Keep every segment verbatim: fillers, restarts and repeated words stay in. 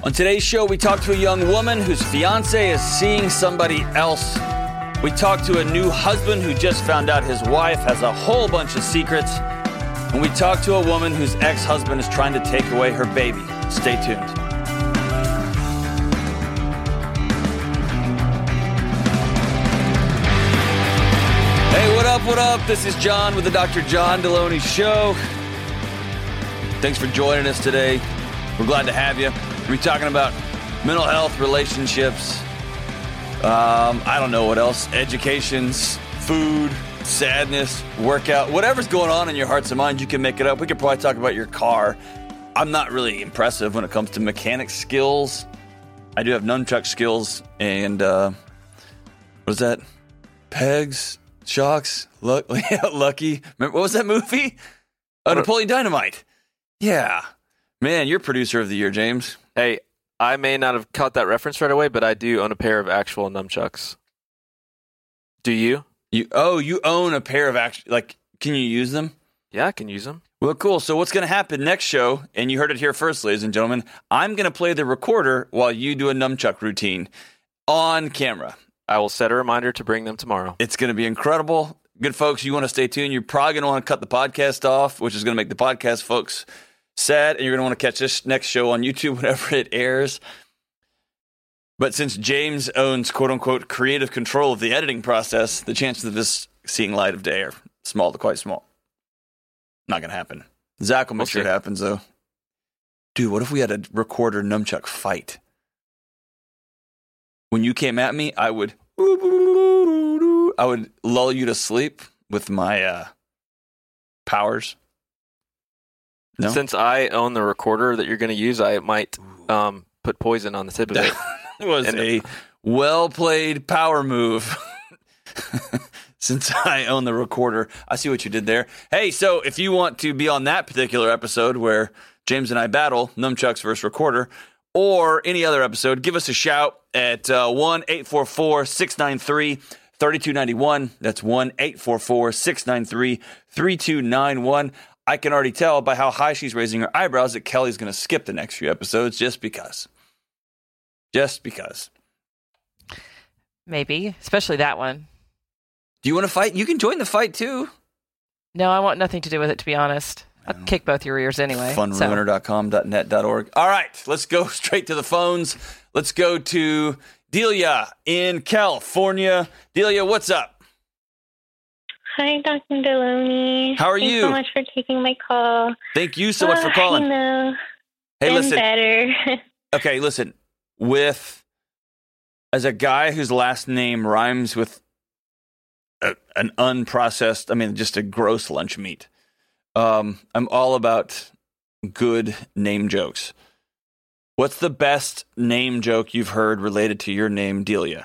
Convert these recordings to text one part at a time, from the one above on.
On today's show, we talk to a young woman whose fiance is seeing somebody else. We talk to a new husband who just found out his wife has a whole bunch of secrets. And we talk to a woman whose ex-husband is trying to take away her baby. Stay tuned. Hey, what up, what up? This is John with the Doctor John Deloney Show. Thanks for joining us today. We're glad to have you. We're talking about mental health, relationships, um, I don't know what else, educations, food, sadness, workout, whatever's going on in your hearts and minds, you can make it up. We could probably talk about your car. I'm not really impressive when it comes to mechanic skills. I do have nunchuck skills and, uh, what was that? Pegs, shocks, luck, lucky. Remember, what was that movie? Oh, Napoleon Dynamite. Yeah. Man, you're producer of the year, James. Hey, I may not have caught that reference right away, but I do own a pair of actual nunchucks. Do you? You oh, you own a pair of actual, like, can you use them? Yeah, I can use them. Well, cool. So what's going to happen next show, and you heard it here first, ladies and gentlemen, I'm going to play the recorder while you do a nunchuck routine on camera. I will set a reminder to bring them tomorrow. It's going to be incredible. Good folks, you want to stay tuned. You're probably going to want to cut the podcast off, which is going to make the podcast folks sad, and you're going to want to catch this next show on YouTube whenever it airs. But since James owns, quote-unquote, creative control of the editing process, the chances of this seeing light of day are small to quite small. Not going to happen. Zach will make We'll sure see. it happens, though. Dude, what if we had a recorder nunchuck fight? When you came at me, I would I would lull you to sleep with my uh, powers. No? Since I own the recorder that you're going to use, I might um, put poison on the tip of it. That was And- a well-played power move. Since I own the recorder, I see what you did there. Hey, so if you want to be on that particular episode where James and I battle, nunchucks versus recorder, or any other episode, give us a shout at uh, one eight four four, six nine three, three two nine one. That's one eight four four, six nine three, three two nine one. I can already tell by how high she's raising her eyebrows that Kelly's going to skip the next few episodes just because. Just because. Maybe, especially that one. Do you want to fight? You can join the fight, too. No, I want nothing to do with it, to be honest. I'll kick both your ears anyway. fun ruiner dot com dot net dot org. All right, let's go straight to the phones. Let's go to Delia in California. Delia, what's up? Hi, Doctor Deloney. How are Thanks you? so much for taking my call. Thank you so much for calling. Uh, I know. Hey, Been listen. better. Okay, listen. With as a guy whose last name rhymes with a, an unprocessed, I mean, just a gross lunch meat. Um, I'm all about good name jokes. What's the best name joke you've heard related to your name, Delia?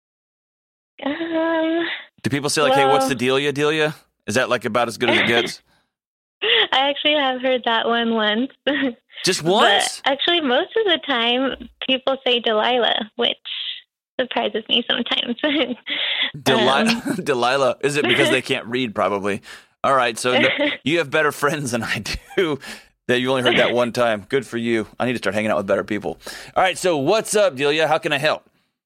um, Do people say like, "Hey, what's Well- the Delia, Delia"? Is that like about as good as it gets? I actually have heard that one once. Just once? But actually, most of the time, people say Delilah, which surprises me sometimes. Delilah, Um, Delilah. Is it because they can't read? Probably. All right. So no, you have better friends than I do. That you only heard that one time. Good for you. I need to start hanging out with better people. All right. So what's up, Delia? How can I help?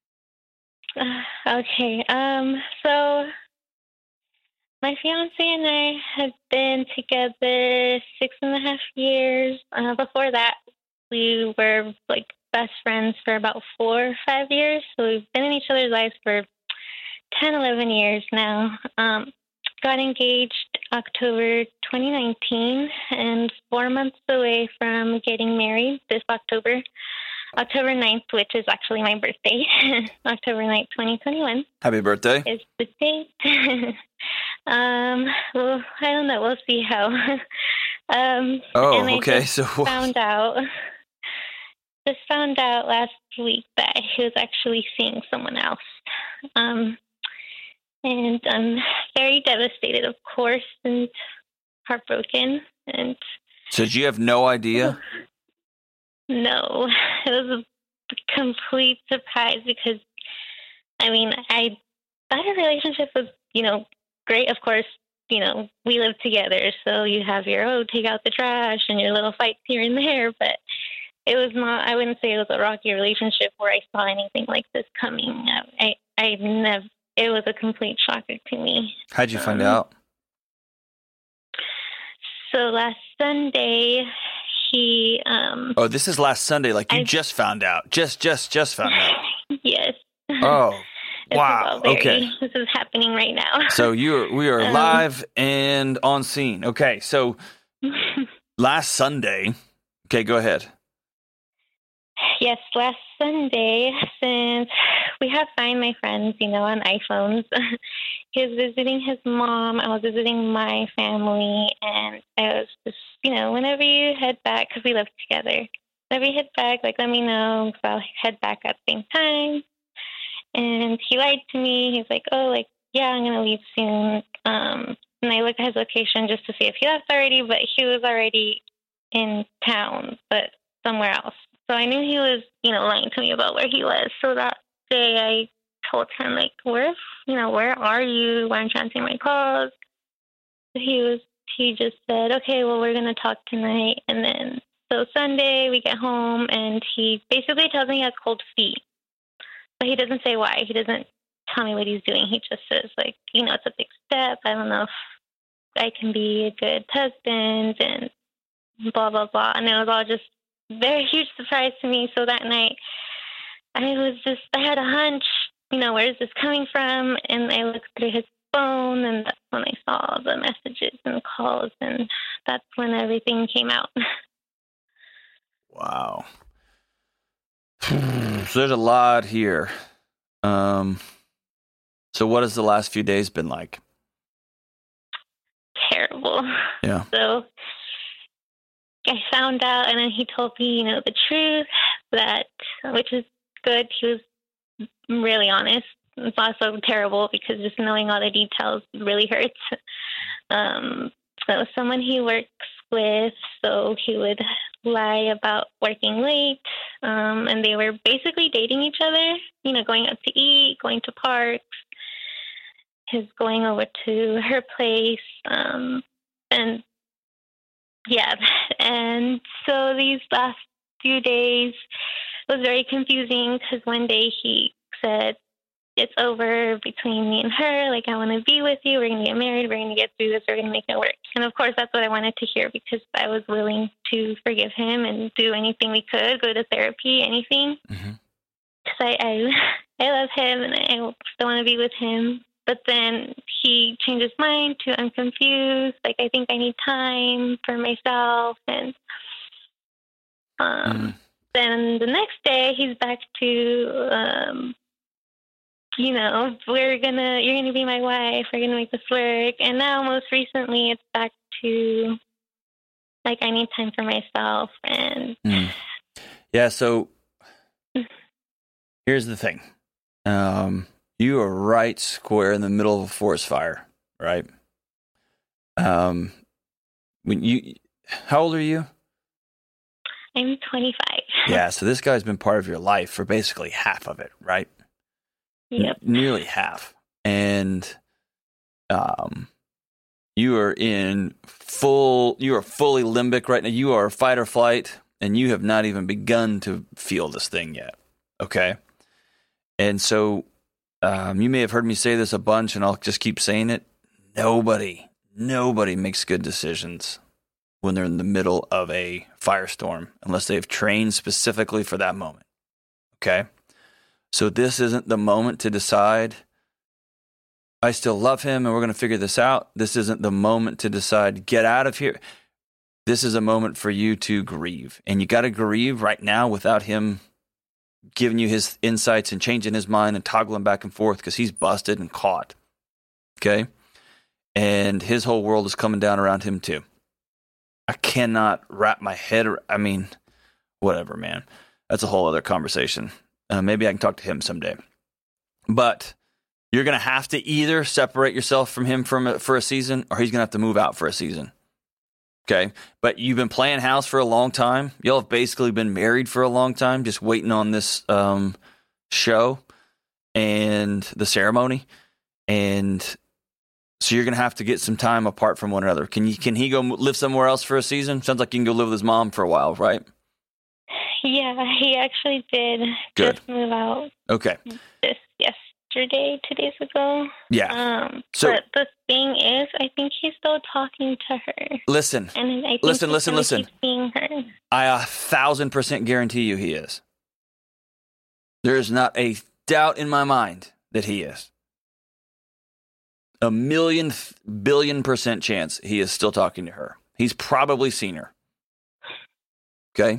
Okay. Um. So my fiance and I have been together six and a half years. Uh, before that, we were like best friends for about four or five years. So we've been in each other's lives for ten, eleven years now. Um, got engaged October twenty nineteen and four months away from getting married this October. October ninth, which is actually my birthday. October ninth, twenty twenty-one Happy birthday. is the date. um, well, I don't know. We'll see how. um, Oh, and I okay. just So found out, just found out last week that he was actually seeing someone else. Um, and I'm very devastated, of course, and heartbroken. And so did you have no idea? no, it was a complete surprise because, I mean, I thought a relationship was, you know, great. Of course, you know, we live together, so you have your, oh, take out the trash and your little fights here and there. But it was not, I wouldn't say it was a rocky relationship where I saw anything like this coming. I, I never, it was a complete shocker to me. How'd you find Um, out? So last Sunday, he, um, Oh, this is last Sunday. Like you I- just found out. Just, just, just found out. yes. Oh, This wow. is all very- Okay. This is happening right now. So you are, we are Um, live and on scene. Okay. So last Sunday. Okay, go ahead. Yes, last Sunday, since we have Find My Friends, you know, on iPhones, he was visiting his mom. I was visiting my family, and I was just, you know, whenever you head back, because we live together, whenever you head back, like, let me know, because I'll head back at the same time. And he lied to me. He's like, oh, like, yeah, I'm going to leave soon. Um, and I looked at his location just to see if he left already, but he was already in town, but somewhere else. So I knew he was, you know, lying to me about where he was. So that day I told him, like, where, you know, where are you? Why aren't you answering my calls? He was, he just said, okay, well, we're going to talk tonight. And then, so Sunday we get home and he basically tells me he has cold feet. But he doesn't say why. He doesn't tell me what he's doing. He just says, like, you know, it's a big step. I don't know if I can be a good husband and blah, blah, blah. And it was all just very huge surprise to me. So that night, I was just, I had a hunch, you know, where is this coming from? And I looked through his phone, and that's when I saw the messages and calls, and that's when everything came out. Wow. So there's a lot here. Um, so what has the last few days been like? Terrible. Yeah. So I found out, and then he told me, you know, the truth, that, which is good. He was really honest. It's also terrible because just knowing all the details really hurts. Um, so someone he works with, so he would lie about working late, um, and they were basically dating each other, you know, going out to eat, going to parks, his going over to her place, um, and yeah, and so these last few days was very confusing because one day he said, it's over between me and her. Like, I want to be with you. We're going to get married. We're going to get through this. We're going to make it work. And of course, that's what I wanted to hear because I was willing to forgive him and do anything we could, go to therapy, anything. Because mm-hmm. I, I, I love him and I still want to be with him. But then he changed his mind to, I'm confused. Like, I think I need time for myself. And um, mm-hmm. then the next day, he's back to, um, you know, we're going to, you're going to be my wife. We're going to make this work. And now, most recently, it's back to, like, I need time for myself. And mm. yeah, so here's the thing. Um, you are right square in the middle of a forest fire, right? Um, when you, how old are you? I'm twenty-five. Yeah, so this guy's been part of your life for basically half of it, right? Yep. N- nearly half. And um, you are in full, you are fully limbic right now. You are fight or flight, and you have not even begun to feel this thing yet, okay? And so um, you may have heard me say this a bunch, and I'll just keep saying it. Nobody, nobody makes good decisions when they're in the middle of a firestorm unless they've trained specifically for that moment, okay? So this isn't the moment to decide, I still love him and we're going to figure this out. This isn't the moment to decide, get out of here. This is a moment for you to grieve. And you got to grieve right now without him giving you his insights and changing his mind and toggling back and forth because he's busted and caught. Okay? And his whole world is coming down around him too. I cannot wrap my head around, I mean, whatever, man. That's a whole other conversation. Uh, maybe I can talk to him someday. But you're going to have to either separate yourself from him from a, for a season, or he's going to have to move out for a season. Okay? But you've been playing house for a long time. Y'all have basically been married for a long time, just waiting on this um, show and the ceremony. And so you're going to have to get some time apart from one another. Can you? Can he go live somewhere else for a season? Sounds like you can go live with his mom for a while, right? Yeah, he actually did Good. just move out Okay. this yesterday, two days ago. Yeah. Um, So- but the thing is, I think he's still talking to her. Listen, And I think Listen, he's listen, gonna listen. keep seeing her. I a thousand percent guarantee you he is. There is not a doubt in my mind that he is. A million th- billion percent chance he is still talking to her. He's probably seen her. Okay?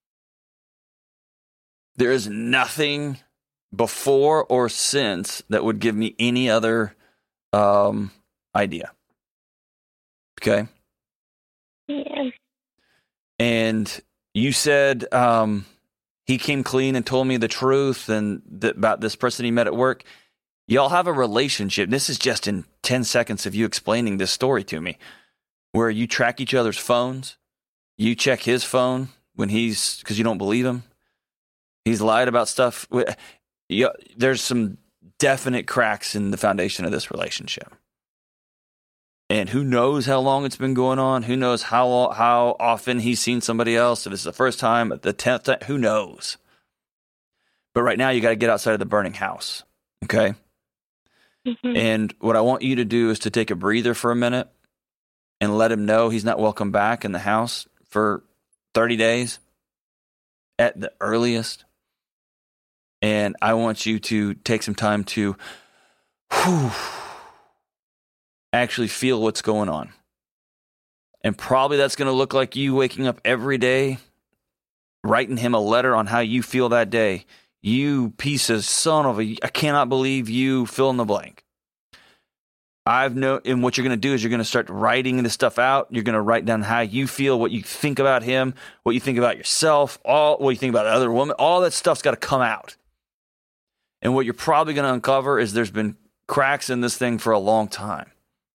There is nothing before or since that would give me any other um, idea. Okay? Yeah. And you said um, he came clean and told me the truth and th- about this person he met at work. Y'all have a relationship. This is just in ten seconds of you explaining this story to me, where you track each other's phones. You check his phone when he's, because you don't believe him. He's lied about stuff. Yeah, there's some definite cracks in the foundation of this relationship. And who knows how long it's been going on? Who knows how how often he's seen somebody else? If it's the first time, the tenth time, who knows? But right now, you got to get outside of the burning house, okay? Mm-hmm. And what I want you to do is to take a breather for a minute and let him know he's not welcome back in the house for thirty days at the earliest. And I want you to take some time to whew, actually feel what's going on. And probably that's going to look like you waking up every day, writing him a letter on how you feel that day. You piece of son of a, I cannot believe you fill in the blank. I've no, and what you're going to do is you're going to start writing this stuff out. You're going to write down how you feel, what you think about him, what you think about yourself, all what you think about other women. All that stuff's got to come out. And what you're probably going to uncover is there's been cracks in this thing for a long time.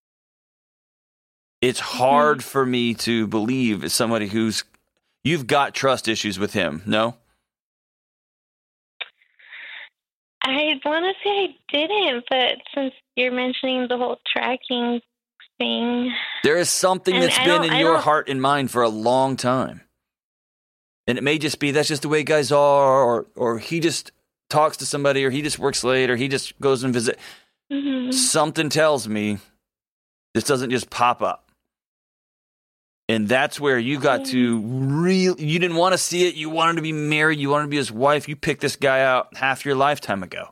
It's hard mm-hmm. for me to believe as somebody who's, you've got trust issues with him, no? I want to say I didn't, but since you're mentioning the whole tracking thing. There is something that's I been in I your don't... heart and mind for a long time. And it may just be that's just the way guys are, or or he just talks to somebody, or he just works late, or he just goes and visit. Mm-hmm. Something tells me this doesn't just pop up. And that's where you got to really, you didn't want to see it. You wanted to be married. You wanted to be his wife. You picked this guy out half your lifetime ago.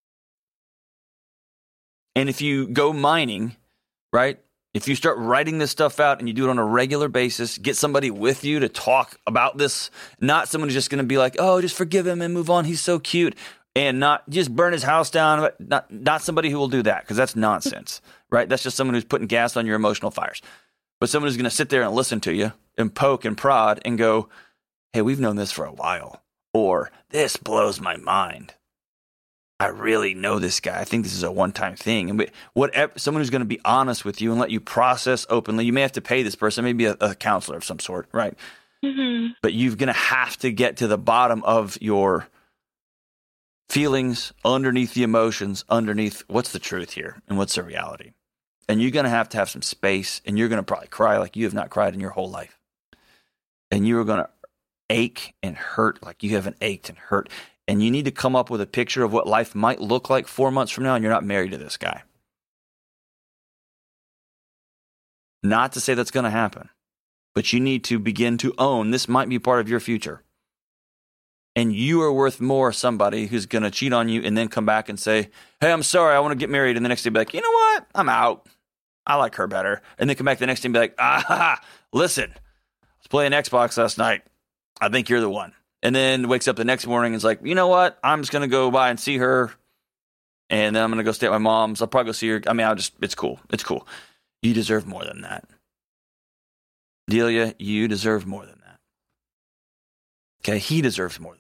And if you go mining, right? If you start writing this stuff out and you do it on a regular basis, get somebody with you to talk about this, not someone who's just going to be like, oh, just forgive him and move on. He's so cute. And not just burn his house down. Not, not somebody who will do that, because that's nonsense, right? That's just someone who's putting gas on your emotional fires. But someone who's going to sit there and listen to you and poke and prod and go, hey, we've known this for a while. Or this blows my mind. I really know this guy. I think this is a one-time thing. And whatever, someone who's going to be honest with you and let you process openly. You may have to pay this person, maybe a, a counselor of some sort, right? Mm-hmm. But you're going to have to get to the bottom of your feelings, underneath the emotions, underneath what's the truth here and what's the reality. And you're going to have to have some space, and you're going to probably cry like you have not cried in your whole life. And you are going to ache and hurt like you haven't ached and hurt. And you need to come up with a picture of what life might look like four months from now, and you're not married to this guy. Not to say that's going to happen, but you need to begin to own this might be part of your future. And you are worth more somebody who's going to cheat on you and then come back and say, hey, I'm sorry, I want to get married. And the next day be like, you know what? I'm out. I like her better. And then come back the next day and be like, ah, listen, I was playing Xbox last night. I think you're the one. And then wakes up the next morning and is like, you know what? I'm just going to go by and see her. And then I'm going to go stay at my mom's. I'll probably go see her. I mean, I'll just, it's cool. It's cool. You deserve more than that. Delia, you deserve more than that. Okay, he deserves more than that.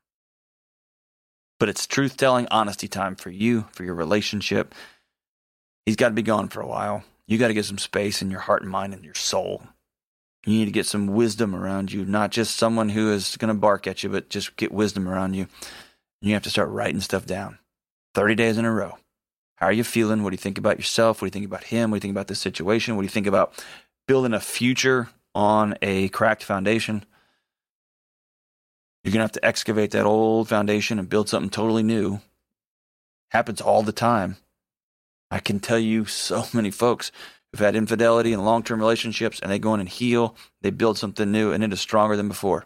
But it's truth-telling, honesty time for you, for your relationship. He's got to be gone for a while. You got to get some space in your heart and mind and your soul. You need to get some wisdom around you, not just someone who is going to bark at you, but just get wisdom around you. And you have to start writing stuff down. thirty days in a row. How are you feeling? What do you think about yourself? What do you think about him? What do you think about this situation? What do you think about building a future on a cracked foundation? You're going to have to excavate that old foundation and build something totally new. Happens all the time. I can tell you so many folks who've had infidelity in long-term relationships, and they go in and heal, they build something new, and it is stronger than before.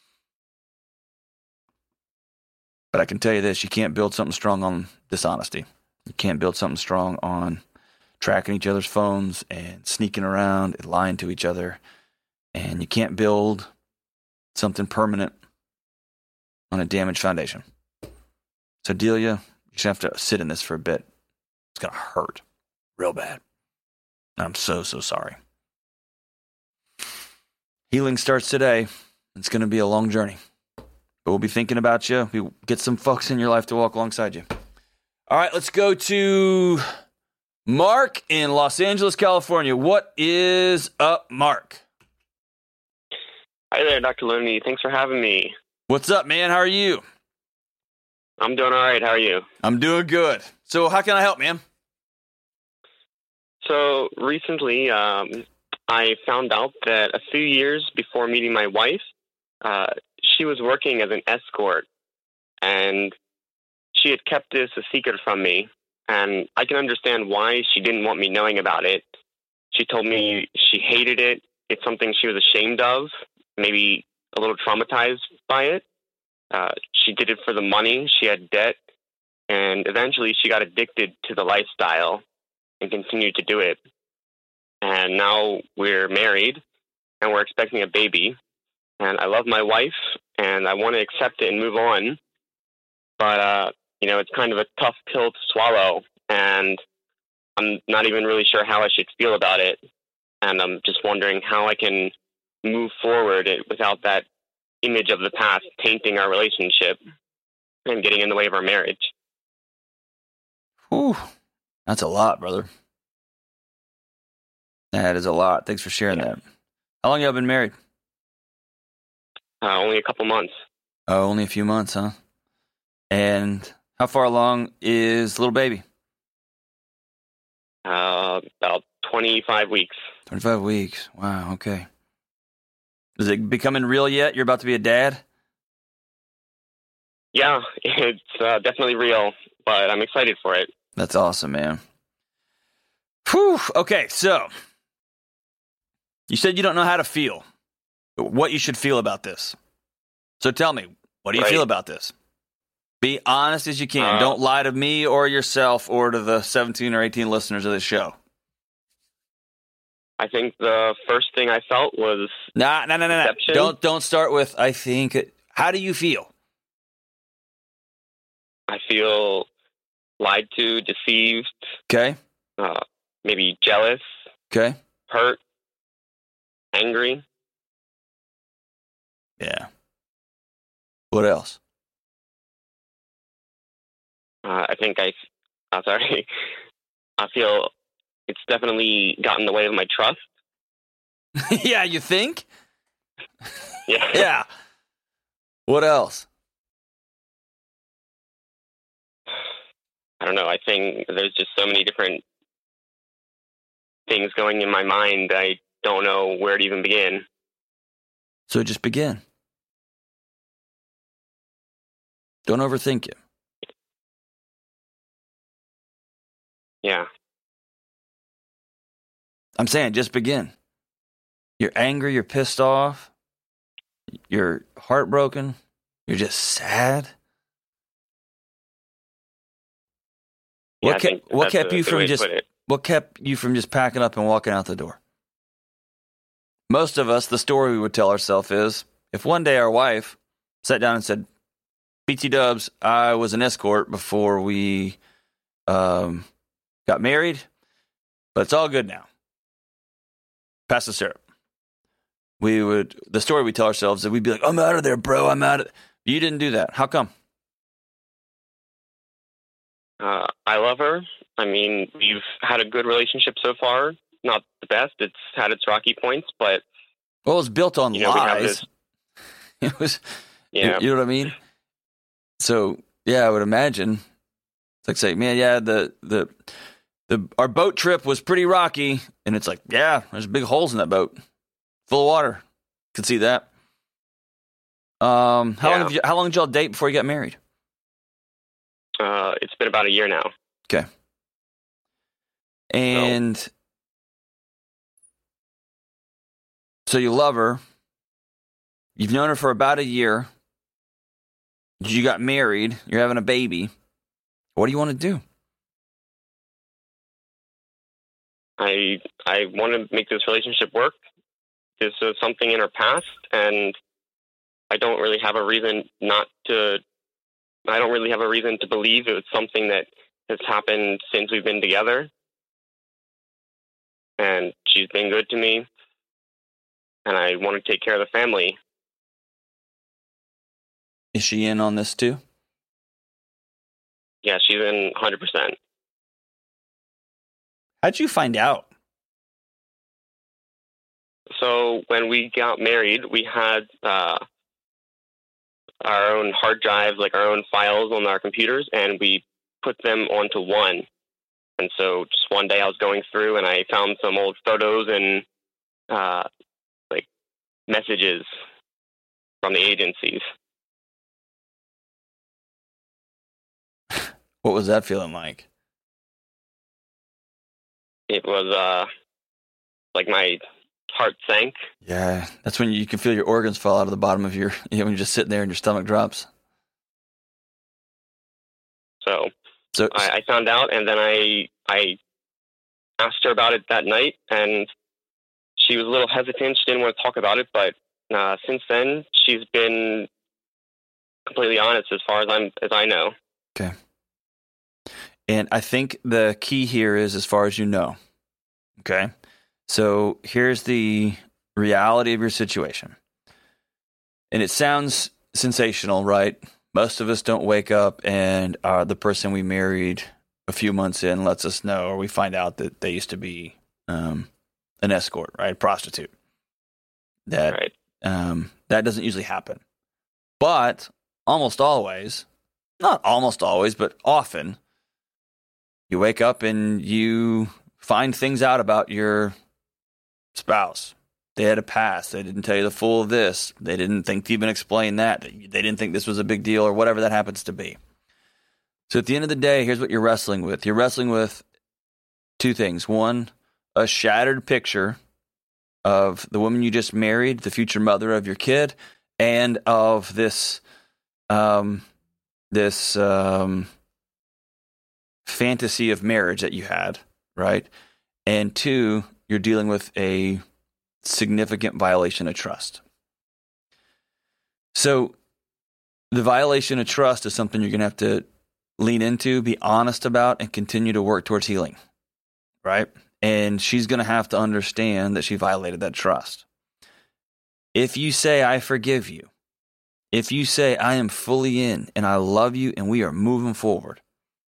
But I can tell you this, you can't build something strong on dishonesty. You can't build something strong on tracking each other's phones and sneaking around and lying to each other. And you can't build something permanent on a damaged foundation. So Delia, you just have to sit in this for a bit. It's going to hurt real bad. I'm so, so sorry. Healing starts today. It's going to be a long journey. But we'll be thinking about you. We'll get some folks in your life to walk alongside you. All right, let's go to Mark in Los Angeles, California. What is up, Mark? Hi there, Doctor Looney. Thanks for having me. What's up, man? How are you? I'm doing all right. How are you? I'm doing good. So how can I help, man? So recently, um, I found out that a few years before meeting my wife, uh, she was working as an escort, and she had kept this a secret from me, and I can understand why she didn't want me knowing about it. She told me she hated it. It's something she was ashamed of, maybe a little traumatized by it. Uh, she did it for the money. She had debt, and eventually she got addicted to the lifestyle and continued to do it. And now we're married, and we're expecting a baby. And I love my wife, and I want to accept it and move on. But, uh, you know, it's kind of a tough pill to swallow, and I'm not even really sure how I should feel about it. And I'm just wondering how I can move forward without that image of the past tainting our relationship and getting in the way of our marriage. Whew. That's a lot, brother. That is a lot. Thanks for sharing Yeah. that. How long have you been married? Uh, only a couple months. Oh, only a few months, huh? And how far along is the little baby? Uh, about twenty-five weeks. twenty-five weeks. Wow, okay. Is it becoming real yet? You're about to be a dad? Yeah, it's uh, definitely real, but I'm excited for it. That's awesome, man. Whew. Okay, so you said you don't know how to feel, what you should feel about this. So tell me, what do you Right. feel about this? Be honest as you can. Uh, Don't lie to me or yourself or to the seventeen or eighteen listeners of this show. I think the first thing I felt was Nah, no, no, no, no. Deception? Don't don't start with I think. It, how do you feel? I feel lied to, deceived, Okay, uh, maybe jealous, okay, hurt, angry. yeah. What else? Uh, I think I, uh, sorry, I feel it's definitely gotten in the way of my trust. Yeah, you think? Yeah. Yeah. What else? I don't know. I think there's just so many different things going in my mind. I don't know where to even begin. So just begin. Don't overthink it. Yeah. I'm saying just begin. You're angry, you're pissed off, you're heartbroken, you're just sad. Yeah, What I kept think what that's kept a you good from way to just put it. what kept you from just packing up and walking out the door? Most of us, the story we would tell ourselves is if one day our wife sat down and said, B T Dubs, I was an escort before we um, got married, but it's all good now. Pass the syrup. We would, the story we tell ourselves is we'd be like, I'm out of there, bro. I'm out of You didn't do that. How come? Uh, I love her. I mean, we've had a good relationship so far. Not the best. It's had its rocky points, but Well, it's built on you know, we have lies. this. It was, Yeah. you know what I mean? So, yeah, I would imagine. It's like say, man, yeah, the, the, the, our boat trip was pretty rocky. And it's like, yeah, there's big holes in that boat. Full of water. Could see that. Um, how Yeah. long have you, how long did y'all date before you got married? Uh, it's been about a year now. Okay. And so you love her. You've known her for about a year. You got married. You're having a baby. What do you want to do? I I want to make this relationship work. This is something in her past, and I don't really have a reason not to. I don't really have a reason to believe it was something that has happened since we've been together. And she's been good to me, and I want to take care of the family. Is she in on this too? Yeah, she's in one hundred percent. How'd you find out? So when we got married, we had uh, our own hard drives, like our own files on our computers, and we put them onto one. And so just one day I was going through and I found some old photos and uh, like messages from the agencies. What was that feeling like? It was uh, like my heart sank. Yeah, that's when you can feel your organs fall out of the bottom of your, you know, when you're just sitting there and your stomach drops. So, so I, I found out, and then I I asked her about it that night, and she was a little hesitant. She didn't want to talk about it, but uh, since then, she's been completely honest as far as I'm as I know. Okay. And I think the key here is as far as you know. Okay. So here's the reality of your situation. And it sounds sensational, right? Most of us don't wake up and uh, the person we married a few months in lets us know, or we find out that they used to be um, an escort, right? A prostitute. That, Right. um, that doesn't usually happen. But almost always, not almost always, but often, you wake up and you find things out about your spouse. They had a past. They didn't tell you the full of this. They didn't think to even explain that. They didn't think this was a big deal or whatever that happens to be. So at the end of the day, here's what you're wrestling with. You're wrestling with two things. One, a shattered picture of the woman you just married, the future mother of your kid, and of this, um, this, um, fantasy of marriage that you had, right? And two, you're dealing with a significant violation of trust. So the violation of trust is something you're going to have to lean into, be honest about, and continue to work towards healing, right? And she's going to have to understand that she violated that trust. If you say, I forgive you, if you say, I am fully in and I love you and we are moving forward,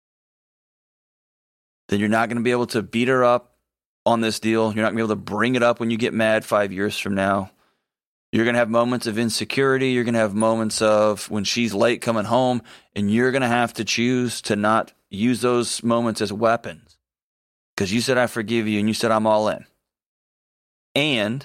then you're not going to be able to beat her up on this deal. You're not going to be able to bring it up when you get mad five years from now. You're going to have moments of insecurity. You're going to have moments of when she's late coming home, and you're going to have to choose to not use those moments as weapons because you said, I forgive you, and you said, I'm all in. And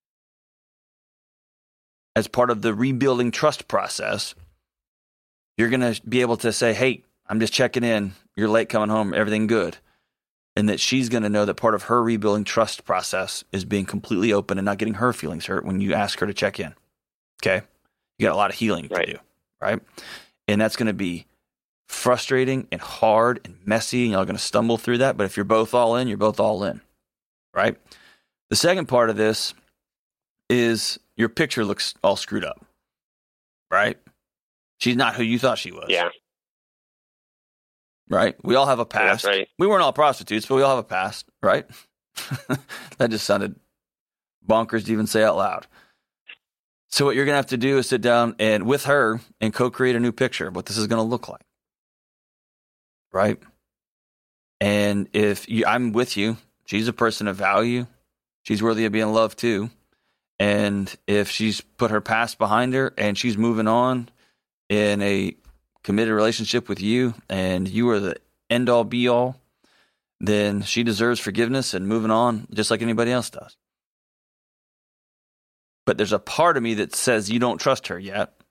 as part of the rebuilding trust process, you're going to be able to say, hey, I'm just checking in. You're late coming home. Everything good. And that she's going to know that part of her rebuilding trust process is being completely open and not getting her feelings hurt when you ask her to check in. Okay? You got a lot of healing Right. to do, right? And that's going to be frustrating and hard and messy, and y'all are going to stumble through that. But if you're both all in, you're both all in, right? The second part of this is your picture looks all screwed up, right? She's not who you thought she was. Yeah. Right? We all have a past. That's right. We weren't all prostitutes, but we all have a past, right? That just sounded bonkers to even say out loud. So what you're going to have to do is sit down and with her and co-create a new picture of what this is going to look like. Right? And if you, I'm with you, she's a person of value. She's worthy of being loved too. And if she's put her past behind her and she's moving on in a committed relationship with you and you are the end all be all, then she deserves forgiveness and moving on just like anybody else does. But there's a part of me that says you don't trust her yet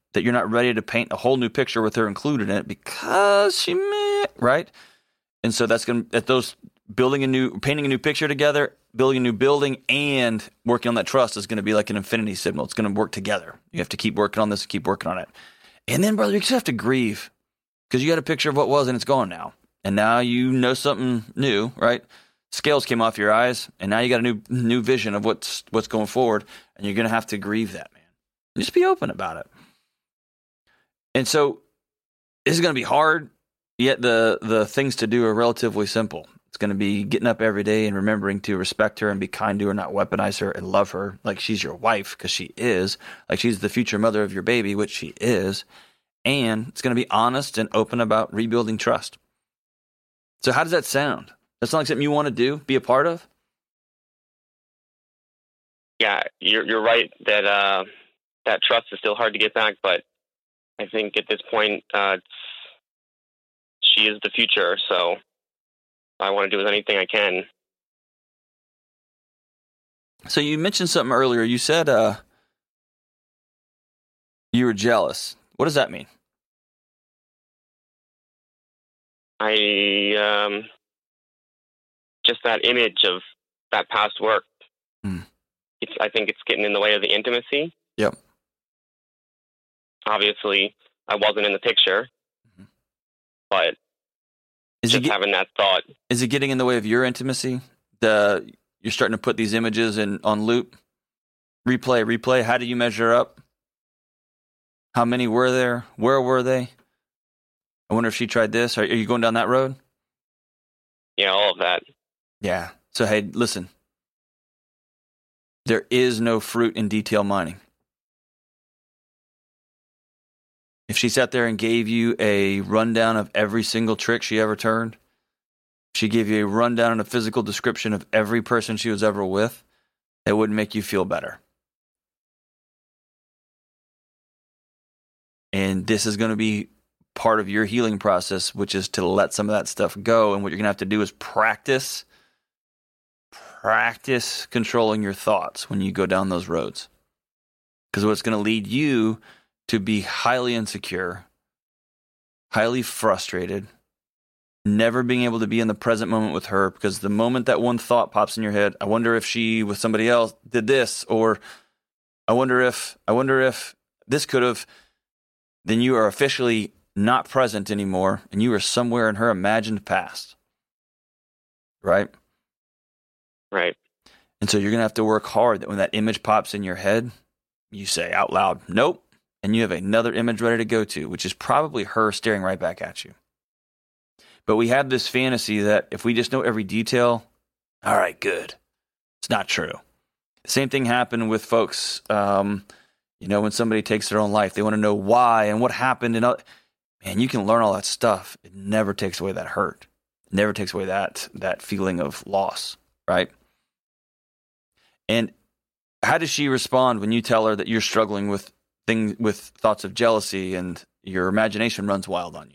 that you're not ready to paint a whole new picture with her included in it because she may, right? And so that's going to, at those, building a new, painting a new picture together, building a new building, and working on that trust is going to be like an infinity signal. It's going to work together. You have to keep working on this, keep working on it. And then, brother, you just have to grieve because you got a picture of what was and it's gone now. And now you know something new, right? Scales came off your eyes, and now you got a new new vision of what's what's going forward, and you're going to have to grieve that, man. Just be open about it. And so this is going to be hard, yet the the things to do are relatively simple. It's going to be getting up every day and remembering to respect her and be kind to her, not weaponize her, and love her like she's your wife, because she is, like she's the future mother of your baby, which she is. And it's going to be honest and open about rebuilding trust. So how does that sound? That's not like something you want to do, be a part of? Yeah, you're you're right that uh, that trust is still hard to get back, but I think at this point, uh, it's, she is the future, so I want to do with anything I can. So you mentioned something earlier. You said uh, you were jealous. What does that mean? I um, just that image of that past work. Hmm. It's I think it's getting in the way of the intimacy. Yep. Obviously, I wasn't in the picture, mm-hmm. but is just it get, having that thought. Is it getting in the way of your intimacy? The you're starting to put these images in on loop, replay, replay. How do you measure up? How many were there? Where were they? I wonder if she tried this. Are, are you going down that road? Yeah, all of that. Yeah. So, hey, listen. There is no fruit in detail mining. If she sat there and gave you a rundown of every single trick she ever turned, she gave you a rundown and a physical description of every person she was ever with, it wouldn't make you feel better. And this is going to be part of your healing process, which is to let some of that stuff go. And what you're going to have to do is practice, practice controlling your thoughts when you go down those roads. Because what's going to lead you to be highly insecure, highly frustrated, never being able to be in the present moment with her, because the moment that one thought pops in your head, I wonder if she with somebody else did this, or I wonder if, I wonder if this could have, then you are officially not present anymore, and you are somewhere in her imagined past. Right? Right. And so you're going to have to work hard that when that image pops in your head, you say out loud, nope, and you have another image ready to go to, which is probably her staring right back at you. But we have this fantasy that if we just know every detail, all right, good. It's not true. The same thing happened with folks, um, you know, when somebody takes their own life, they want to know why and what happened. And all, man, you can learn all that stuff. It never takes away that hurt. It never takes away that that feeling of loss, right? And how does she respond when you tell her that you're struggling with things, with thoughts of jealousy, and your imagination runs wild on you?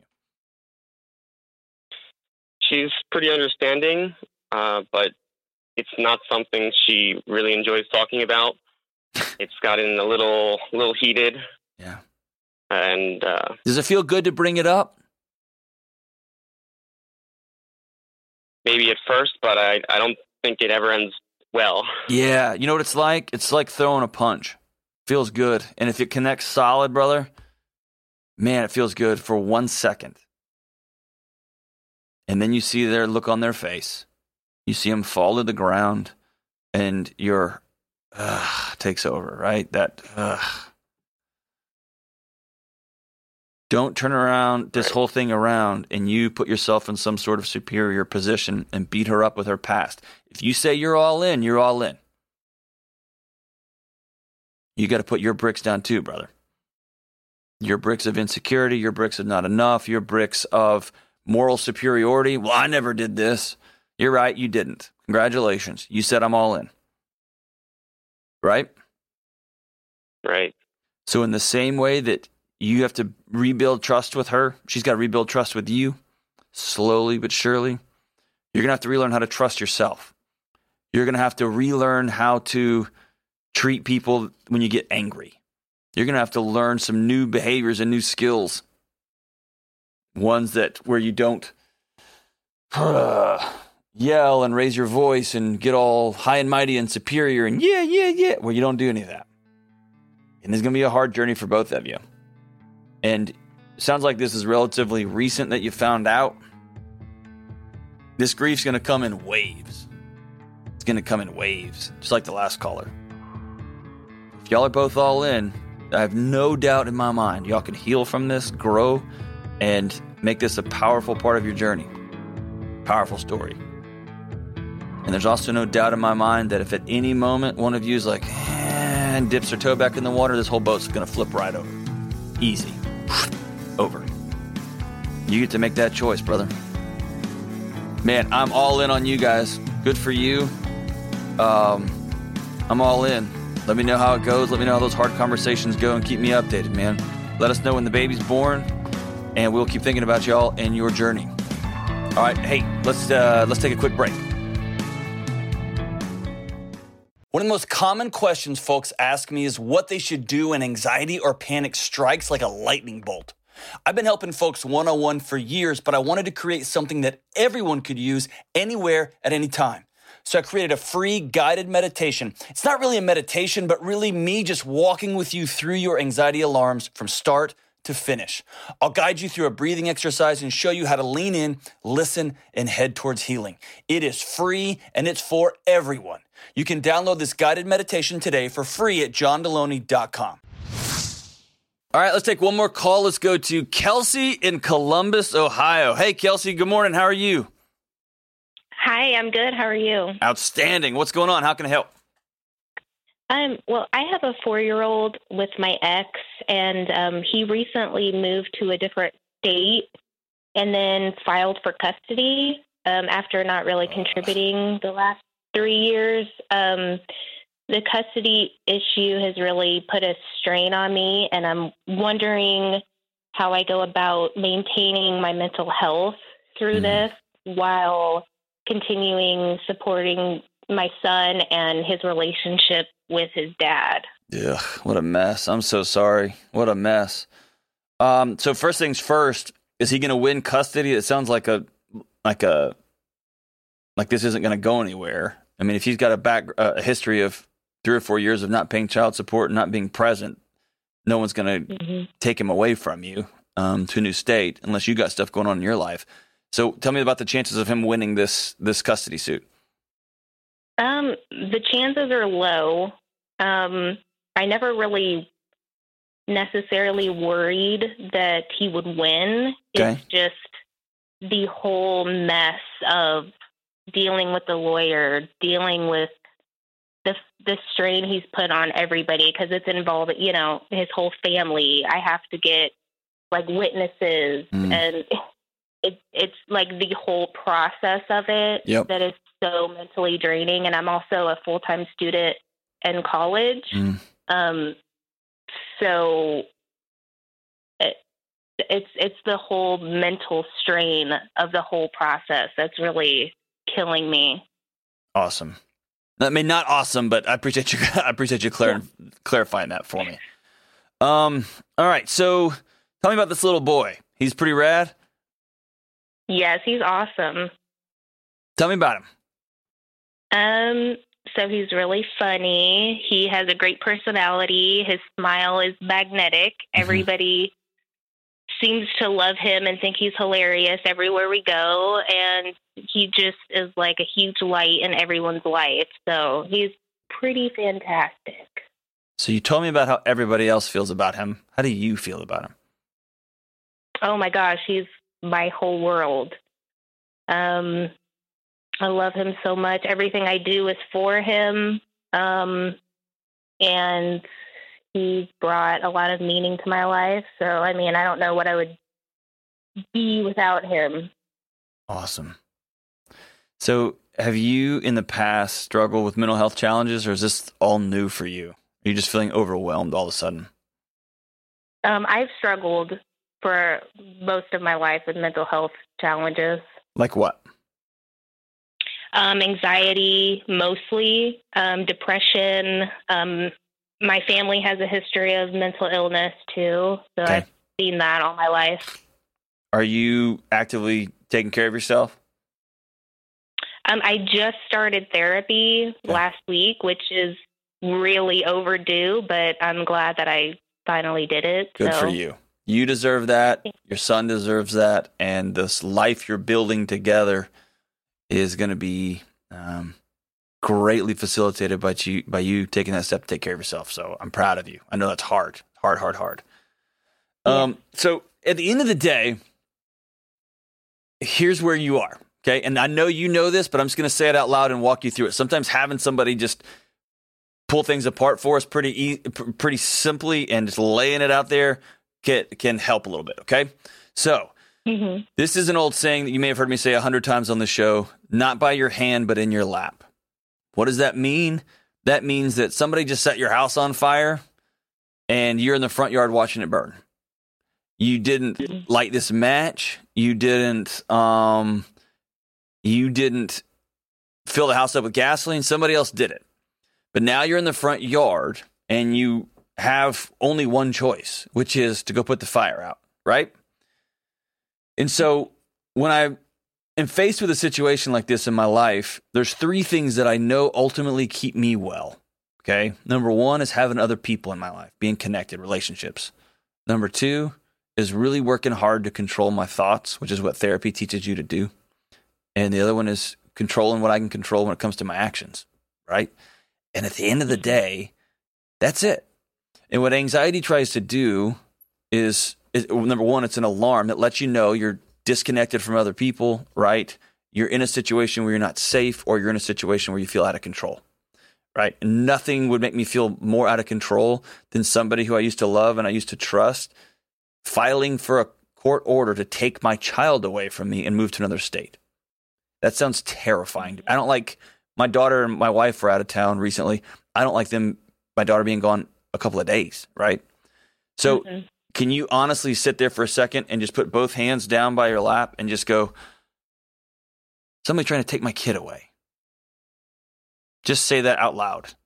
She's pretty understanding, uh, but it's not something she really enjoys talking about. It's gotten a little, little heated. Yeah. And uh, does it feel good to bring it up? Maybe at first, but I, I don't think it ever ends well. Yeah, you know what it's like? It's like throwing a punch. Feels good. And if it connects solid, brother, man, it feels good for one second. And then you see their look on their face. You see them fall to the ground, and your uh, takes over, right? That uh. Don't turn around this whole thing around and you put yourself in some sort of superior position and beat her up with her past. If you say you're all in, you're all in. You got to put your bricks down too, brother. Your bricks of insecurity, your bricks of not enough, your bricks of moral superiority. Well, I never did this. You're right, you didn't. Congratulations. You said I'm all in. Right? Right. So in the same way that you have to rebuild trust with her, she's got to rebuild trust with you, slowly but surely. You're going to have to relearn how to trust yourself. You're going to have to relearn how to treat people when you get angry. You're going to have to learn some new behaviors and new skills. Ones that where you don't uh, yell and raise your voice and get all high and mighty and superior and yeah, yeah, yeah. Well, you don't do any of that. And it's going to be a hard journey for both of you. And it sounds like this is relatively recent that you found out. This grief's going to come in waves. It's going to come in waves, just like the last caller. If y'all are both all in, I have no doubt in my mind y'all can heal from this, grow, and make this a powerful part of your journey. Powerful story. And there's also no doubt in my mind that if at any moment one of you is like, eh, and dips their toe back in the water, this whole boat's going to flip right over. Easy. Over. You get to make that choice, brother. Man, I'm all in on you guys. Good for you. Um, I'm all in. Let me know how it goes. Let me know how those hard conversations go and keep me updated, man. Let us know when the baby's born, and we'll keep thinking about y'all and your journey. All right, hey, let's uh, let's take a quick break. One of the most common questions folks ask me is what they should do when anxiety or panic strikes like a lightning bolt. I've been helping folks one-on-one for years, but I wanted to create something that everyone could use anywhere at any time. So I created a free guided meditation. It's not really a meditation, but really me just walking with you through your anxiety alarms from start to finish. I'll guide you through a breathing exercise and show you how to lean in, listen, and head towards healing. It is free and it's for everyone. You can download this guided meditation today for free at john deloney dot com. All right, let's take one more call. Let's go to Kelsey in Columbus, Ohio. Hey, Kelsey, good morning. How are you? Hi, I'm good. How are you? Outstanding. What's going on? How can I help? Um, well, I have a four-year-old with my ex, and um, he recently moved to a different state and then filed for custody um, after not really contributing the last three years. Um, the custody issue has really put a strain on me, and I'm wondering how I go about maintaining my mental health through mm. this while continuing supporting my son and his relationship with his dad. Yeah, what a mess. I'm so sorry. What a mess. Um, so first things first, is he going to win custody? It sounds like a, like a, like this isn't going to go anywhere. I mean, if he's got a back, uh, a history of three or four years of not paying child support and not being present, no one's going to mm-hmm. take him away from you um, to a new state unless you got stuff going on in your life. So tell me about the chances of him winning this this custody suit. Um, the chances are low. Um, I never really necessarily worried that he would win. Okay. It's just the whole mess of dealing with the lawyer, dealing with the the strain he's put on everybody because it's involved, you know, his whole family. I have to get like witnesses mm. and it, it's like the whole process of it yep. that is so mentally draining. And I'm also a full-time student in college. Mm. Um, so it, it's, it's the whole mental strain of the whole process that's really killing me. Awesome. I mean, not awesome, but I appreciate you. I appreciate you clar- yeah. clarifying that for me. Um, all right. So tell me about this little boy. He's pretty rad. Yes, he's awesome. Tell me about him. Um, so he's really funny. He has a great personality. His smile is magnetic. Mm-hmm. Everybody seems to love him and think he's hilarious everywhere we go. And he just is like a huge light in everyone's life. So he's pretty fantastic. So you told me about how everybody else feels about him. How do you feel about him? Oh my gosh, he's my whole world. Um, I love him so much. Everything I do is for him. Um, and he's brought a lot of meaning to my life. So, I mean, I don't know what I would be without him. Awesome. So have you in the past struggled with mental health challenges, or is this all new for you? Are you just feeling overwhelmed all of a sudden? Um, I've struggled for most of my life with mental health challenges. Like what? Um, anxiety, mostly, um, depression, um, my family has a history of mental illness too, so Okay. I've seen that all my life. Are you actively taking care of yourself? Um, I just started therapy last week, which is really overdue, but I'm glad that I finally did it. Good so. for you. You deserve that. Your son deserves that. And this life you're building together is going to be um, greatly facilitated by you, by you taking that step to take care of yourself. So I'm proud of you. I know that's hard, hard, hard, hard. Um, so at the end of the day, here's where you are. Okay. And I know you know this, but I'm just going to say it out loud and walk you through it. Sometimes having somebody just pull things apart for us pretty e- pretty simply and just laying it out there can, can help a little bit. Okay. So Mm-hmm. this is an old saying that you may have heard me say a hundred times on the show, not by your hand, but in your lap. What does that mean? That means that somebody just set your house on fire and you're in the front yard watching it burn. You didn't light this match. You didn't, um, you didn't fill the house up with gasoline. Somebody else did it. But now you're in the front yard and you have only one choice, which is to go put the fire out, right? And so when I am faced with a situation like this in my life, there's three things that I know ultimately keep me well. Okay. Number one is having other people in my life, being connected, relationships. Number two is really working hard to control my thoughts, which is what therapy teaches you to do. And the other one is controlling what I can control when it comes to my actions, right? And at the end of the day, that's it. And what anxiety tries to do is, is, number one, it's an alarm that lets you know you're disconnected from other people, right? You're in a situation where you're not safe, or you're in a situation where you feel out of control, right? And nothing would make me feel more out of control than somebody who I used to love and I used to trust filing for a court order to take my child away from me and move to another state. That sounds terrifying. I don't like, my daughter and my wife were out of town recently. I don't like them, my daughter being gone a couple of days, right? So mm-hmm. Can you honestly sit there for a second and just put both hands down by your lap and just go, somebody trying to take my kid away? Just say that out loud.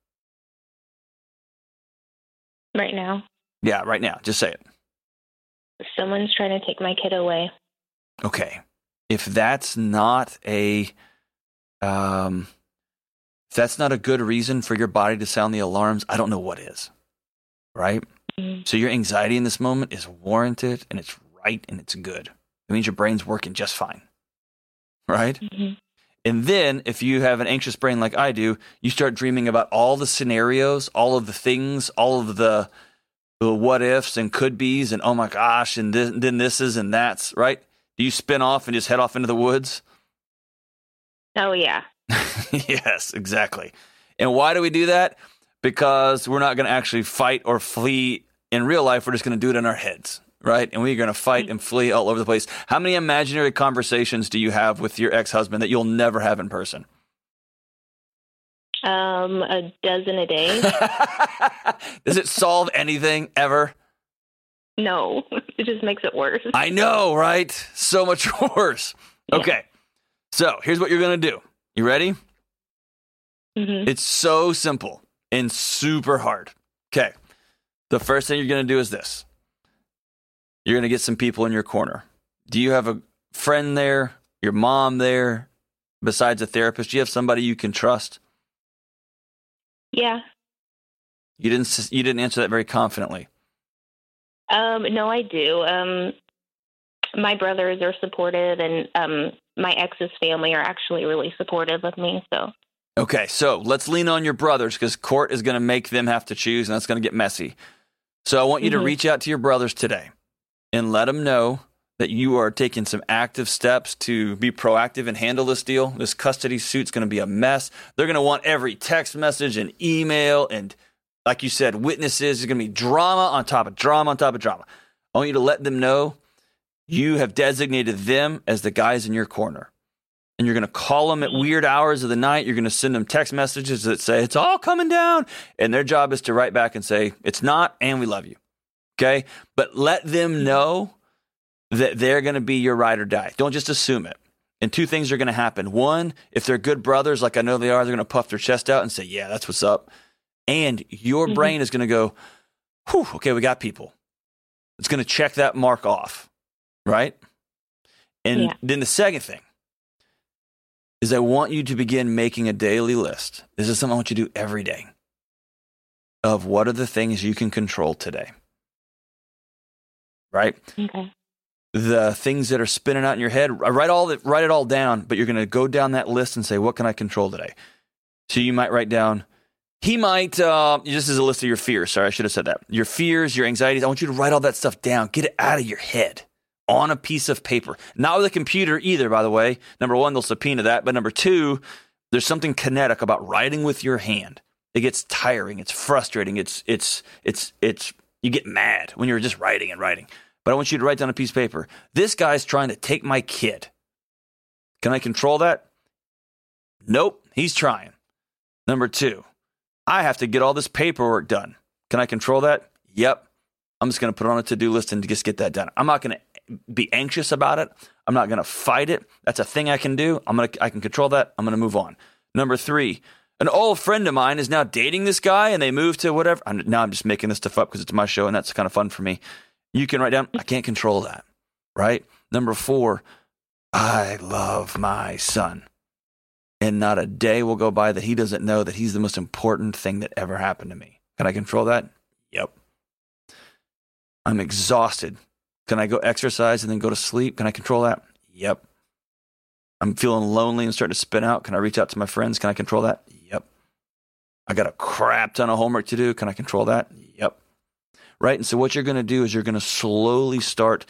Right now? Yeah, right now. Just say it. Someone's trying to take my kid away. Okay. If that's not a, um, if that's not a good reason for your body to sound the alarms, I don't know what is. Right? Mm-hmm. So your anxiety in this moment is warranted, and it's right, and it's good. It means your brain's working just fine. Right? Mm-hmm. And then if you have an anxious brain like I do, you start dreaming about all the scenarios, all of the things, all of the, the what ifs and could be's, and oh my gosh, and this, then this is and that's, right? Do you spin off and just head off into the woods? Oh, yeah. Yes, exactly. And why do we do that? Because we're not going to actually fight or flee in real life. We're just going to do it in our heads, right? And we're going to fight and flee all over the place. How many imaginary conversations do you have with your ex-husband that you'll never have in person? Um, a dozen a day. Does it solve anything ever? No, it just makes it worse. I know, right? So much worse. Yeah. Okay, so here's what you're going to do. You ready? Mm-hmm. It's so simple and super hard. Okay, the first thing you're going to do is this. You're going to get some people in your corner. Do you have a friend there, your mom there, besides a therapist? Do you have somebody you can trust? Yeah. You didn't. You didn't answer that very confidently. Um, no, I do. Um, my brothers are supportive, and um, my ex's family are actually really supportive of me. So. Okay, so let's lean on your brothers, because court is going to make them have to choose, and that's going to get messy. So I want you mm-hmm. to reach out to your brothers today and let them know that you are taking some active steps to be proactive and handle this deal. This custody suit's going to be a mess. They're going to want every text message and email, and like you said, witnesses. There's going to be drama on top of drama on top of drama. I want you to let them know you have designated them as the guys in your corner. And you're going to call them at weird hours of the night. You're going to send them text messages that say, it's all coming down. And their job is to write back and say, it's not, and we love you. Okay? But let them know that they're going to be your ride or die. Don't just assume it. And two things are going to happen. One, if they're good brothers, like I know they are, they're going to puff their chest out and say, yeah, that's what's up. And your Mhm. brain is going to go, whew, okay, we got people. It's going to check that mark off, right? And Yeah. then the second thing is I want you to begin making a daily list. This is something I want you to do every day of what are the things you can control today, right? Okay. The things that are spinning out in your head, write all that, write it all down, but you're going to go down that list and say, what can I control today? So you might write down, he might, uh, just as a list of your fears. Sorry, I should have said that. Your fears, your anxieties. I want you to write all that stuff down. Get it out of your head on a piece of paper. Not with a computer either, by the way. Number one, they'll subpoena that. But number two, there's something kinetic about writing with your hand. It gets tiring. It's frustrating. It's, it's, it's, it's, you get mad when you're just writing and writing. But I want you to write down a piece of paper. This guy's trying to take my kid. Can I control that? Nope, he's trying. Number two, I have to get all this paperwork done. Can I control that? Yep. I'm just going to put it on a to-do list and just get that done. I'm not going to be anxious about it. I'm not going to fight it. That's a thing I can do. I'm going to, I can control that. I'm going to move on. Number three, an old friend of mine is now dating this guy and they moved to whatever. I'm, now I'm just making this stuff up because it's my show and that's kind of fun for me. You can write down, I can't control that, right? Number four, I love my son. And not a day will go by that he doesn't know that he's the most important thing that ever happened to me. Can I control that? Yep. I'm exhausted. Can I go exercise and then go to sleep? Can I control that? Yep. I'm feeling lonely and starting to spin out. Can I reach out to my friends? Can I control that? Yep. I got a crap ton of homework to do. Can I control that? Yep. Right? And so what you're going to do is you're going to slowly start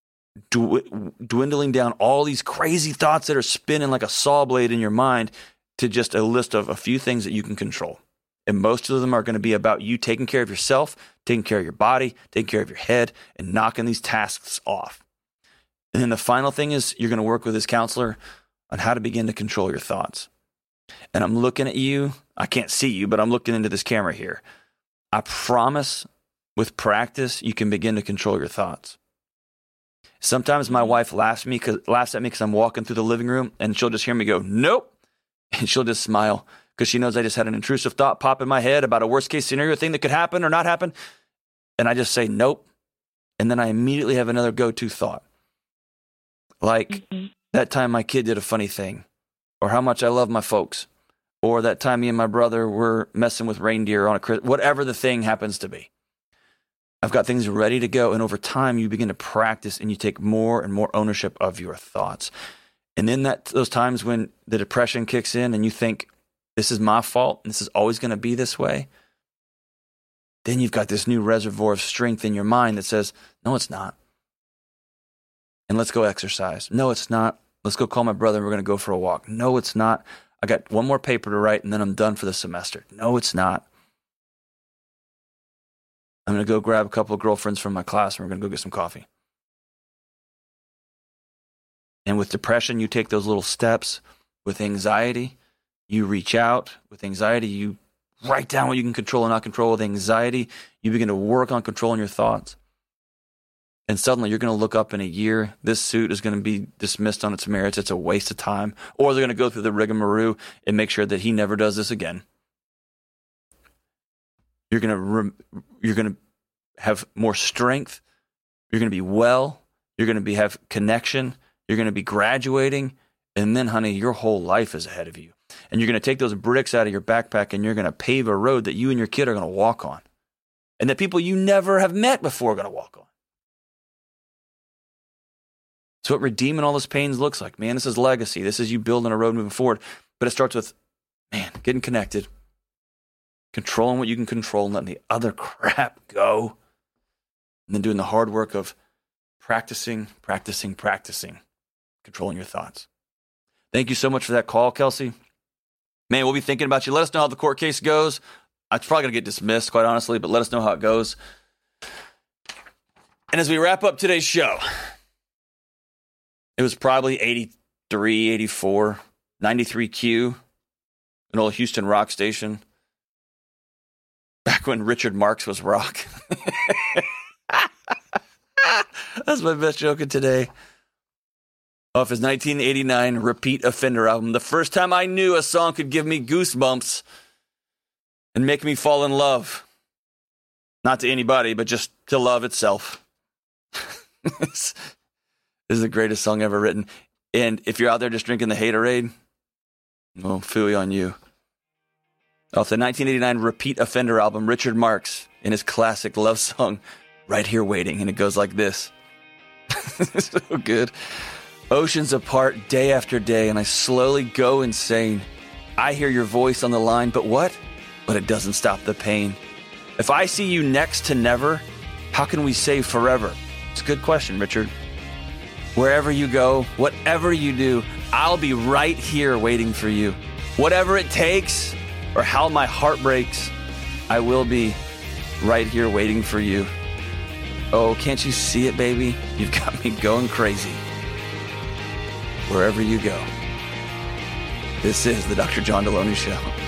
dwindling down all these crazy thoughts that are spinning like a saw blade in your mind to just a list of a few things that you can control. And most of them are going to be about you taking care of yourself, taking care of your body, taking care of your head, and knocking these tasks off. And then the final thing is you're going to work with this counselor on how to begin to control your thoughts. And I'm looking at you. I can't see you, but I'm looking into this camera here. I promise with practice, you can begin to control your thoughts. Sometimes my wife laughs at me because laughs at me because I'm walking through the living room and she'll just hear me go, nope. And she'll just smile because she knows I just had an intrusive thought pop in my head about a worst case scenario thing that could happen or not happen. And I just say, nope. And then I immediately have another go-to thought. Like mm-hmm. that time my kid did a funny thing, or how much I love my folks, or that time me and my brother were messing with reindeer on a Christmas, whatever the thing happens to be. I've got things ready to go. And over time, you begin to practice and you take more and more ownership of your thoughts. And then that those times when the depression kicks in and you think, this is my fault and this is always going to be this way, then you've got this new reservoir of strength in your mind that says, no, it's not. And let's go exercise. No, it's not. Let's go call my brother and we're going to go for a walk. No, it's not. I got one more paper to write and then I'm done for the semester. No, it's not. I'm going to go grab a couple of girlfriends from my class and we're going to go get some coffee. And with depression, you take those little steps. With anxiety, you reach out. With anxiety, you write down what you can control and not control. With anxiety, you begin to work on controlling your thoughts. And suddenly you're going to look up in a year, this suit is going to be dismissed on its merits. It's a waste of time. Or they're going to go through the rigmarole and make sure that he never does this again. You're going to re- you're going to have more strength. You're going to be well. You're going to be have connection. You're going to be graduating. And then, honey, your whole life is ahead of you. And you're going to take those bricks out of your backpack and you're going to pave a road that you and your kid are going to walk on. And that people you never have met before are going to walk on. It's what redeeming all those pains looks like. Man, this is legacy. This is you building a road moving forward. But it starts with, man, getting connected, controlling what you can control and letting the other crap go. And then doing the hard work of practicing, practicing, practicing, controlling your thoughts. Thank you so much for that call, Kelsey. Man, we'll be thinking about you. Let us know how the court case goes. It's probably going to get dismissed, quite honestly, but let us know how it goes. And as we wrap up today's show, it was probably eighty-three, eighty-four, ninety-three Q, an old Houston rock station, back when Richard Marx was rock. That's my best joke of today. Off his nineteen eighty-nine Repeat Offender album. The first time I knew a song could give me goosebumps. and make me fall in love. Not to anybody, but just to love itself. This is the greatest song ever written. And if you're out there just drinking the haterade, well, phooey on you. Off the nineteen eighty-nine Repeat Offender album, Richard Marx in his classic love song, Right Here Waiting, and it goes like this. So good. Oceans apart day after day, and I slowly go insane. I hear your voice on the line, but what? But it doesn't stop the pain. If I see you next to never, how can we say forever? It's a good question, Richard. Wherever you go, whatever you do, I'll be right here waiting for you. Whatever it takes, or how my heart breaks, I will be right here waiting for you. Oh, can't you see it, baby? You've got me going crazy. Wherever you go. This is the Doctor John Deloney Show.